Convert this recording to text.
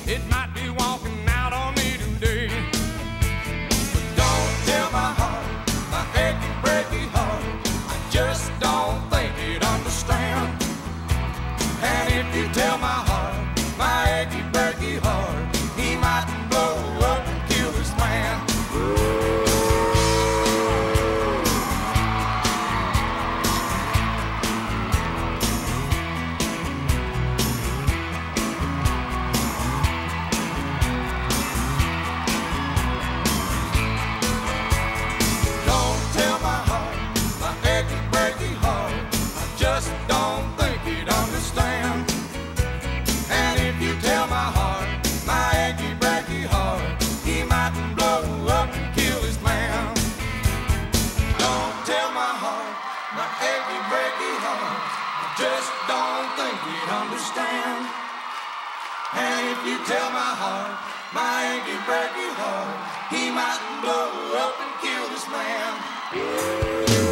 It might be walking out on me today. But don't tell my heart, my achy, breaky heart, I just don't think he'd understand. And if you tell my heart, my achy, breaky heart, he might blow up and kill this man. Just don't think he'd understand. And if you tell my heart, my achy, breaky heart, he might blow up and kill this man.